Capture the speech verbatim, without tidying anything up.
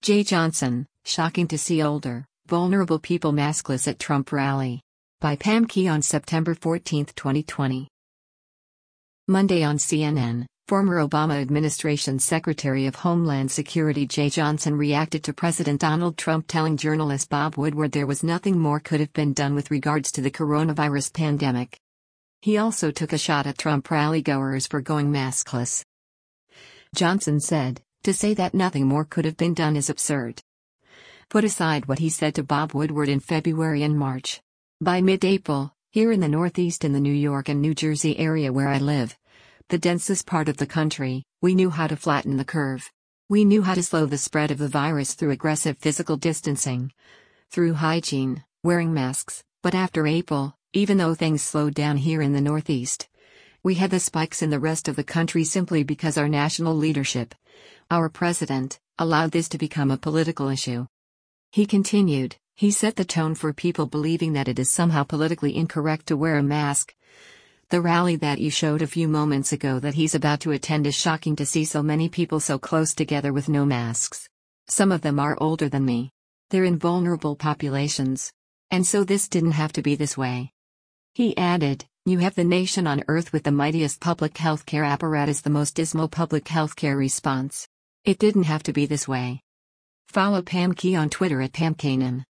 Jeh Johnson, shocking to see older, vulnerable people maskless at Trump rally. By Pam Key on September fourteenth, twenty twenty. Monday on C N N, former Obama administration Secretary of Homeland Security Jeh Johnson reacted to President Donald Trump telling journalist Bob Woodward there was nothing more could have been done with regards to the coronavirus pandemic. He also took a shot at Trump rally-goers for going maskless. Johnson said, "To say that nothing more could have been done is absurd." Put aside what he said to Bob Woodward in February and March. By mid-April, here in the Northeast in the New York and New Jersey area where I live, the densest part of the country, we knew how to flatten the curve. We knew how to slow the spread of the virus through aggressive physical distancing, through hygiene, wearing masks, but after April, even though things slowed down here in the Northeast, we had the spikes in the rest of the country simply because our national leadership, our president, allowed this to become a political issue. He continued, he set the tone for people believing that it is somehow politically incorrect to wear a mask. The rally that you showed a few moments ago that he's about to attend is shocking to see so many people so close together with no masks. Some of them are older than me. They're in vulnerable populations. And so this didn't have to be this way. He added, you have the nation on earth with the mightiest public healthcare apparatus, the most dismal public healthcare response. It didn't have to be this way. Follow Pam Key on Twitter at Pam Kanan.